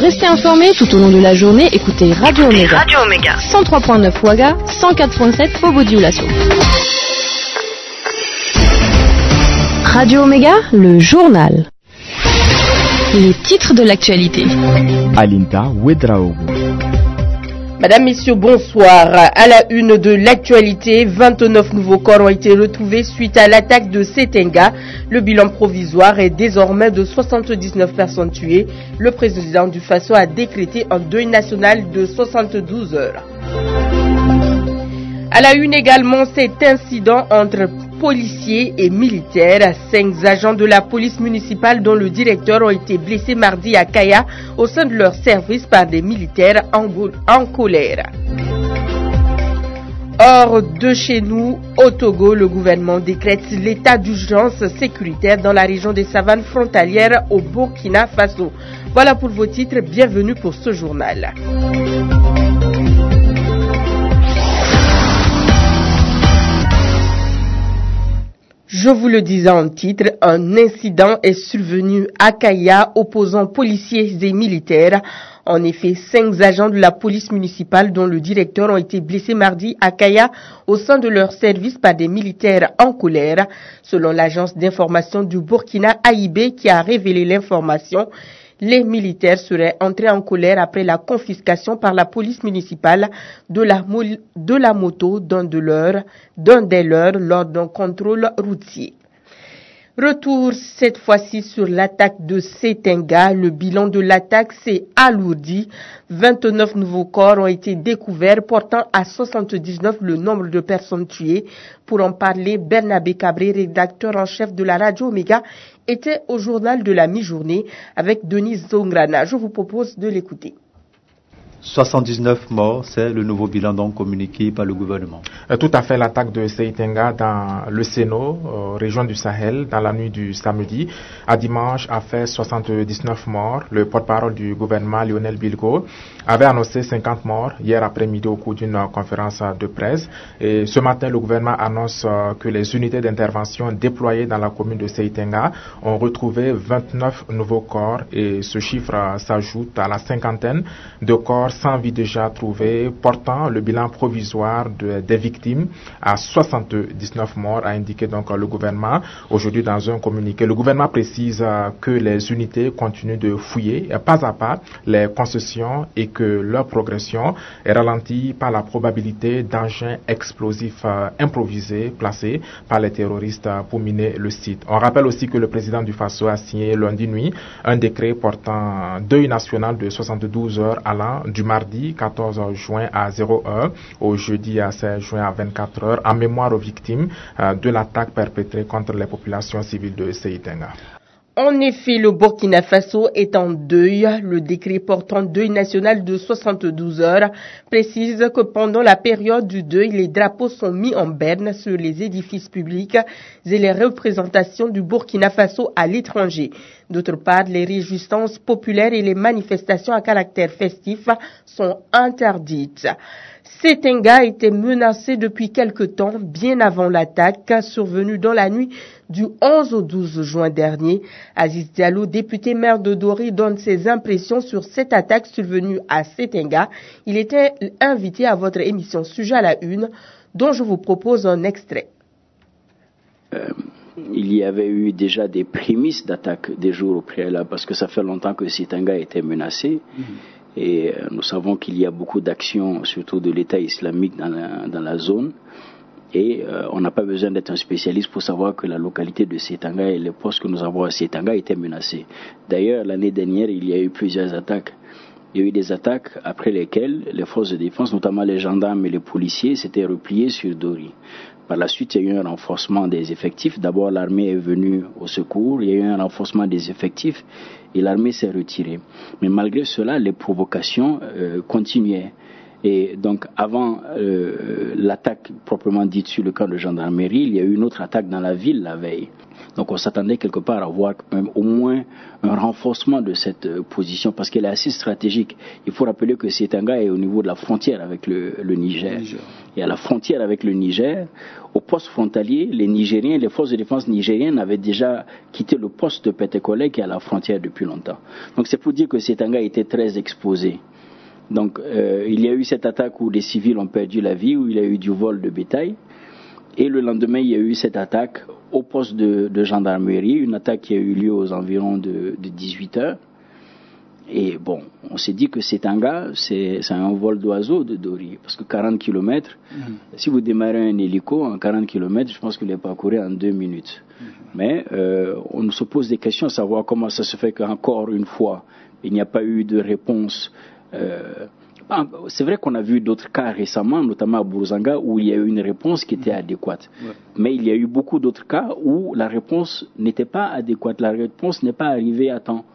rester informé tout au long de la journée, écoutez Radio Omega. 103.9 Ouaga, 104.7 Bobo-Dioulasso. Radio Omega, le journal. Les titres de l'actualité. Alinta Ouedraogo. Madame, Messieurs, bonsoir. À la une de l'actualité, 29 nouveaux corps ont été retrouvés suite à l'attaque de Setenga. Le bilan provisoire est désormais de 79 personnes tuées. Le président du Faso a décrété un deuil national de 72 heures. À la une également, cet incident entre policiers et militaires. 5 agents de la police municipale dont le directeur ont été blessés mardi à Kaya au sein de leur service par des militaires en colère. Hors de chez nous, au Togo, le gouvernement décrète l'état d'urgence sécuritaire dans la région des savanes frontalières au Burkina Faso. Voilà pour vos titres, bienvenue pour ce journal. Je vous le disais en titre, un incident est survenu à Kaya opposant policiers et militaires. En effet, 5 agents de la police municipale dont le directeur ont été blessés mardi à Kaya au sein de leur service par des militaires en colère. Selon l'agence d'information du Burkina AIB qui a révélé l'information, les militaires seraient entrés en colère après la confiscation par la police municipale de la moto d'un des leurs lors d'un contrôle routier. Retour cette fois-ci sur l'attaque de Setenga. Le bilan de l'attaque s'est alourdi. 29 nouveaux corps ont été découverts, portant à 79 le nombre de personnes tuées. Pour en parler, Bernabé Cabré, rédacteur en chef de la Radio Omega, était au journal de la mi-journée avec Denise Zongrana. Je vous propose de l'écouter. 79 morts, c'est le nouveau bilan donc communiqué par le gouvernement. Tout à fait, l'attaque de Seitenga dans le Séno, région du Sahel, dans la nuit du samedi à dimanche a fait 79 morts. Le porte-parole du gouvernement, Lionel Bilgo, avait annoncé 50 morts hier après-midi au cours d'une conférence de presse. Et ce matin, le gouvernement annonce que les unités d'intervention déployées dans la commune de Seitenga ont retrouvé 29 nouveaux corps et ce chiffre s'ajoute à la cinquantaine de corps sans vie déjà trouvés, portant le bilan provisoire des victimes à 79 morts, a indiqué donc le gouvernement aujourd'hui dans un communiqué. Le gouvernement précise que les unités continuent de fouiller pas à pas les concessions et que leur progression est ralentie par la probabilité d'engins explosifs improvisés placés par les terroristes pour miner le site. On rappelle aussi que le président du Faso a signé lundi nuit un décret portant deuil national de 72 heures allant du mardi 14 juin à 0h au jeudi à 16 juin à 24 heures en mémoire aux victimes de l'attaque perpétrée contre les populations civiles de Seitenga. En effet, le Burkina Faso est en deuil. Le décret portant deuil national de 72 heures précise que pendant la période du deuil, les drapeaux sont mis en berne sur les édifices publics et les représentations du Burkina Faso à l'étranger. D'autre part, les réjouissances populaires et les manifestations à caractère festif sont interdites. Setenga était menacé depuis quelque temps, bien avant l'attaque survenue dans la nuit du 11 au 12 juin dernier. Aziz Diallo, député maire de Doré, donne ses impressions sur cette attaque survenue à Setenga. Il était invité à votre émission Sujet à la Une, dont je vous propose un extrait. Il y avait eu déjà des prémices d'attaque des jours au préalable, parce que ça fait longtemps que Setenga était menacé. Et nous savons qu'il y a beaucoup d'actions, surtout de l'État islamique dans la zone. Et on n'a pas besoin d'être un spécialiste pour savoir que la localité de Seitenga et les postes que nous avons à Seitenga étaient menacés. D'ailleurs, l'année dernière, il y a eu plusieurs attaques. Il y a eu des attaques après lesquelles les forces de défense, notamment les gendarmes et les policiers, s'étaient repliés sur Dori. Par la suite, il y a eu un renforcement des effectifs. D'abord, l'armée est venue au secours. Il y a eu un renforcement des effectifs et l'armée s'est retirée. Mais malgré cela, les provocations continuaient. Et donc, avant l'attaque proprement dite sur le camp de gendarmerie, il y a eu une autre attaque dans la ville la veille. Donc, on s'attendait quelque part à voir même au moins un renforcement de cette position parce qu'elle est assez stratégique. Il faut rappeler que Setanga est au niveau de la frontière avec le Niger. Et à la frontière avec le Niger, au poste frontalier, les forces de défense nigériennes avaient déjà quitté le poste de Petekole qui est à la frontière depuis longtemps. Donc, c'est pour dire que Setanga était très exposé. Donc, il y a eu cette attaque où des civils ont perdu la vie, où il y a eu du vol de bétail. Et le lendemain, il y a eu cette attaque au poste de gendarmerie, une attaque qui a eu lieu aux environs de 18 heures. Et bon, on s'est dit que Setanga, c'est un vol d'oiseau de Dori. Parce que 40 km, si vous démarrez un hélico en 40 km, je pense qu'il est parcouru en 2 minutes. Mais on se pose des questions à savoir comment ça se fait qu'encore une fois, il n'y a pas eu de réponse. C'est vrai qu'on a vu d'autres cas récemment, notamment à Bourzanga, où il y a eu une réponse qui était adéquate. Mais il y a eu beaucoup d'autres cas où la réponse n'était pas adéquate, la réponse n'est pas arrivée à temps.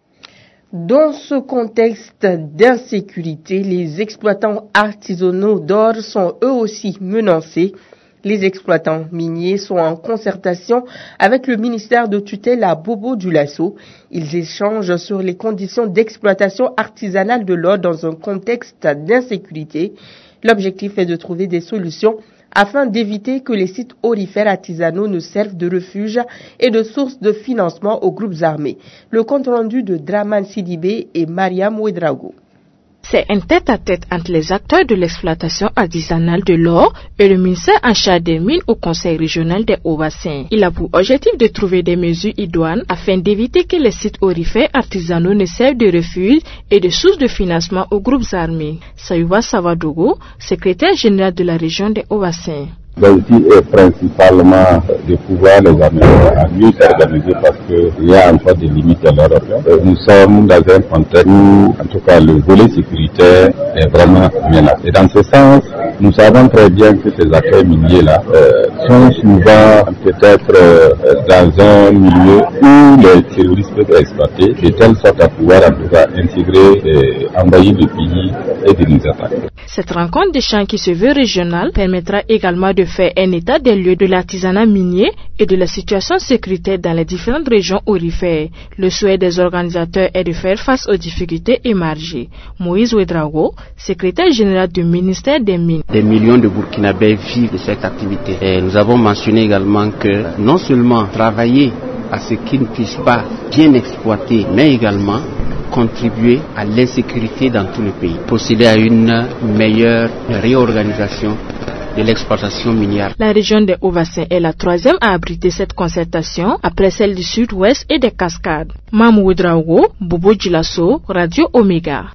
Dans ce contexte d'insécurité, les exploitants artisanaux d'or sont eux aussi menacés. Les exploitants miniers sont en concertation avec le ministère de tutelle à Bobo Dioulasso. Ils échangent sur les conditions d'exploitation artisanale de l'or dans un contexte d'insécurité. L'objectif est de trouver des solutions afin d'éviter que les sites aurifères artisanaux ne servent de refuge et de source de financement aux groupes armés. Le compte rendu de Draman Sidibé et Mariam Ouedraogo. C'est un tête-à-tête entre les acteurs de l'exploitation artisanale de l'or et le ministère en charge des mines au Conseil régional des Hauts-Bassins. Il a pour objectif de trouver des mesures idoines afin d'éviter que les sites aurifères artisanaux ne servent de refuge et de source de financement aux groupes armés. Sayouba Savadogo, secrétaire général de la région des Hauts-Bassins. L'outil est principalement de pouvoir les amener à mieux s'organiser parce qu'il y a encore des limites à leur option. Nous sommes dans un contexte où, en tout cas, le volet sécuritaire est vraiment menacé. Et dans ce sens, nous savons très bien que ces acteurs miniers-là sont souvent peut-être dans un milieu où les terroristes peuvent exploiter de telle sorte à pouvoir en tout cas intégrer et envahir le pays et de nous attaquer. Cette rencontre de champs qui se veut régionale permettra également de faire un état des lieux de l'artisanat minier et de la situation sécuritaire dans les différentes régions aurifères. Le souhait des organisateurs est de faire face aux difficultés émergées. Moïse Ouedraogo, secrétaire général du ministère des Mines. Des millions de Burkinabés vivent de cette activité. Et nous avons mentionné également que non seulement travailler à ce qu'ils ne puissent pas bien exploiter, mais également contribuer à l'insécurité dans tout le pays, procéder à une meilleure réorganisation de l'exploitation minière. La région des Hauts-Bassins est la troisième à abriter cette concertation après celle du Sud-Ouest et des Cascades. Mamou Ouedraogo, Bobo Dioulasso, Radio Omega.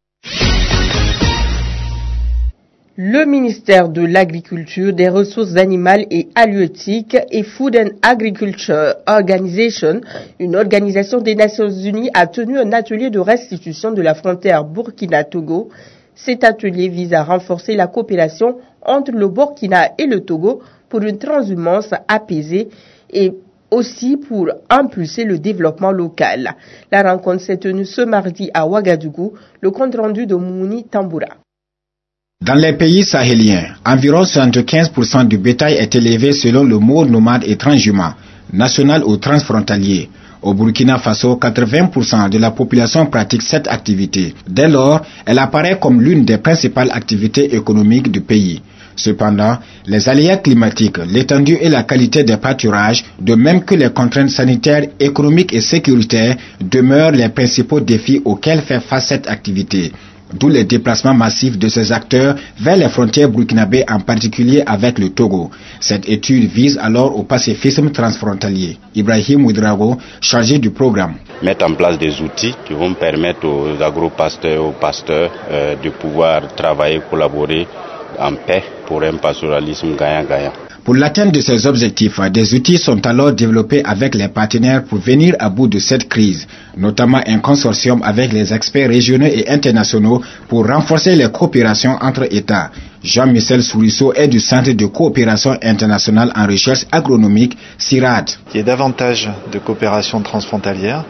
Le ministère de l'Agriculture, des Ressources animales et halieutiques et Food and Agriculture Organization, une organisation des Nations Unies, a tenu un atelier de restitution de la frontière Burkina-Togo. Cet atelier vise à renforcer la coopération entre le Burkina et le Togo pour une transhumance apaisée et aussi pour impulser le développement local. La rencontre s'est tenue ce mardi à Ouagadougou, le compte rendu de Mouni Tamboura. Dans les pays sahéliens, environ 75% du bétail est élevé selon le mode nomade et transhumant, national ou transfrontalier. Au Burkina Faso, 80% de la population pratique cette activité. Dès lors, elle apparaît comme l'une des principales activités économiques du pays. Cependant, les aléas climatiques, l'étendue et la qualité des pâturages, de même que les contraintes sanitaires, économiques et sécuritaires, demeurent les principaux défis auxquels fait face cette activité. D'où les déplacements massifs de ces acteurs vers les frontières burkinabées, en particulier avec le Togo. Cette étude vise alors au pacifisme transfrontalier. Ibrahim Ouedraogo, chargé du programme. Mettre en place des outils qui vont permettre aux agro-pasteurs, aux pasteurs de pouvoir travailler, collaborer en paix pour un pastoralisme gagnant-gagnant. Pour l'atteinte de ces objectifs, des outils sont alors développés avec les partenaires pour venir à bout de cette crise, notamment un consortium avec les experts régionaux et internationaux pour renforcer les coopérations entre États. Jean-Michel Sourisseau est du Centre de coopération internationale en recherche agronomique, CIRAD. Il y a davantage de coopération transfrontalière,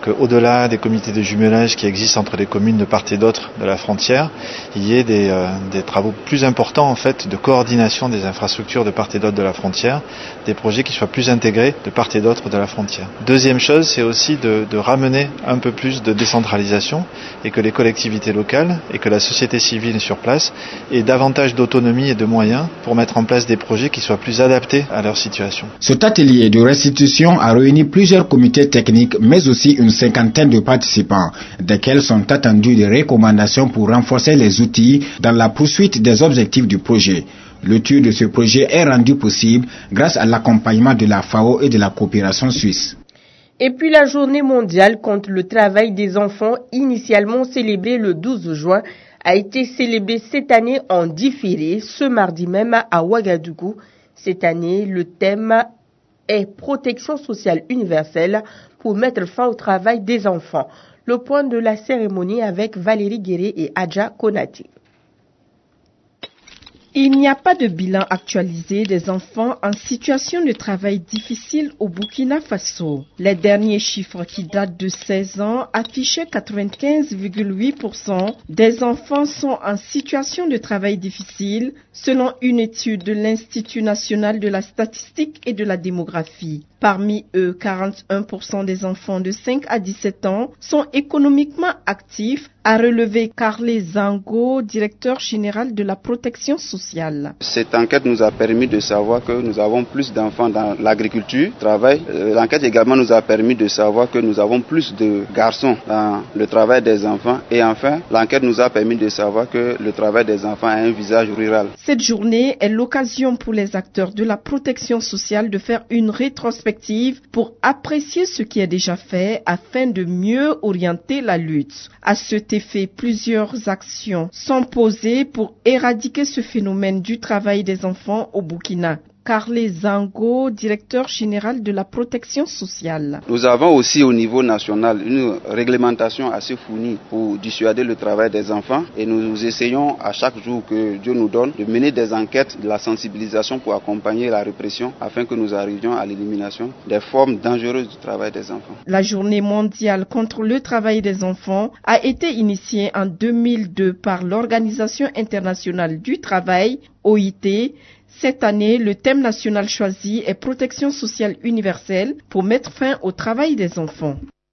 qu'au-delà des comités de jumelage qui existent entre les communes de part et d'autre de la frontière, il y ait des travaux plus importants en fait de coordination des infrastructures de part et d'autre de la frontière, des projets qui soient plus intégrés de part et d'autre de la frontière. Deuxième chose, c'est aussi de ramener un peu plus de décentralisation et que les collectivités locales et que la société civile sur place aient davantage d'autonomie et de moyens pour mettre en place des projets qui soient plus adaptés à leur situation. Cet atelier de restitution a réuni plusieurs comités techniques, mais aussi une cinquantaine de participants, desquels sont attendus des recommandations pour renforcer les outils dans la poursuite des objectifs du projet. Le tour de ce projet est rendu possible grâce à l'accompagnement de la FAO et de la coopération suisse. Et puis la journée mondiale contre le travail des enfants, initialement célébrée le 12 juin, a été célébrée cette année en différé, ce mardi même à Ouagadougou. Cette année, le thème est protection sociale universelle pour mettre fin au travail des enfants. Le point de la cérémonie avec Valérie Guéré et Adja Konaté. Il n'y a pas de bilan actualisé des enfants en situation de travail difficile au Burkina Faso. Les derniers chiffres qui datent de 16 ans affichaient 95,8% des enfants sont en situation de travail difficile selon une étude de l'Institut national de la statistique et de la démographie. Parmi eux, 41% des enfants de 5 à 17 ans sont économiquement actifs, a relevé Carlé Zango, directeur général de la protection sociale. Cette enquête nous a permis de savoir que nous avons plus d'enfants dans l'agriculture, travail. L'enquête également nous a permis de savoir que nous avons plus de garçons dans le travail des enfants. Et enfin, l'enquête nous a permis de savoir que le travail des enfants a un visage rural. Cette journée est l'occasion pour les acteurs de la protection sociale de faire une rétrospective pour apprécier ce qui est déjà fait afin de mieux orienter la lutte. À cet effet, plusieurs actions sont posées pour éradiquer ce phénomène du travail des enfants au Burkina. Carlé Zango, directeur général de la protection sociale. Nous avons aussi au niveau national une réglementation assez fournie pour dissuader le travail des enfants et nous essayons à chaque jour que Dieu nous donne de mener des enquêtes, de la sensibilisation pour accompagner la répression afin que nous arrivions à l'élimination des formes dangereuses du travail des enfants. La journée mondiale contre le travail des enfants a été initiée en 2002 par l'Organisation internationale du travail, OIT. Cette année, le thème national choisi est protection sociale universelle pour mettre fin au travail des enfants.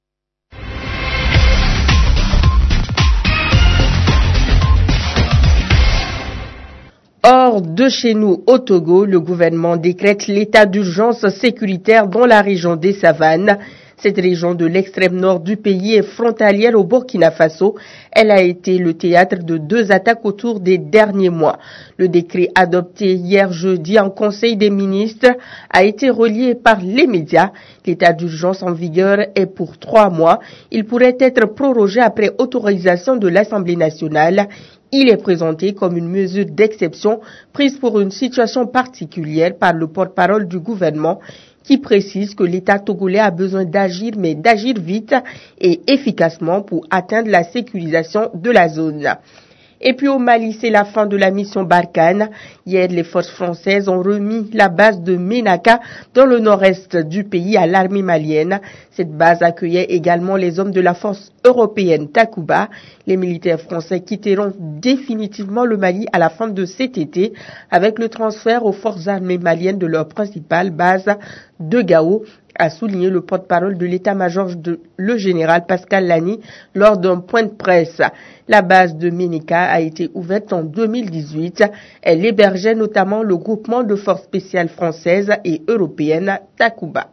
Hors de chez nous, au Togo, le gouvernement décrète l'état d'urgence sécuritaire dans la région des Savanes. Cette région de l'extrême nord du pays est frontalière au Burkina Faso. Elle a été le théâtre de 2 attaques au cours des derniers mois. Le décret adopté hier jeudi en Conseil des ministres a été relié par les médias. L'état d'urgence en vigueur est pour 3 mois. Il pourrait être prorogé après autorisation de l'Assemblée nationale. Il est présenté comme une mesure d'exception prise pour une situation particulière par le porte-parole du gouvernement, qui précise que l'État togolais a besoin d'agir, mais d'agir vite et efficacement pour atteindre la sécurisation de la zone. Et puis au Mali, c'est la fin de la mission Barkhane. Hier, les forces françaises ont remis la base de Ménaka dans le nord-est du pays à l'armée malienne. Cette base accueillait également les hommes de la force européenne Takuba. Les militaires français quitteront définitivement le Mali à la fin de cet été avec le transfert aux forces armées maliennes de leur principale base de Gao, a souligné le porte-parole de l'état-major le général Pascal Lani lors d'un point de presse. La base de Ménaka a été ouverte en 2018. Elle hébergeait notamment le groupement de forces spéciales françaises et européennes Takuba.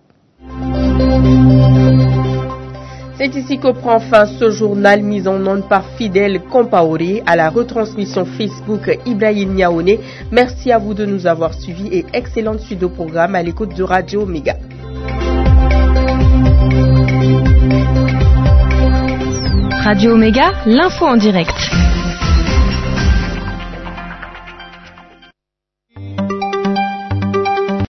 C'est ici que prend fin ce journal mis en onde par Fidèle Compaoré, à la retransmission Facebook Ibrahim Niaoné. Merci à vous de nous avoir suivis et excellente suite de programme à l'écoute de Radio Méga. Radio Méga, l'info en direct.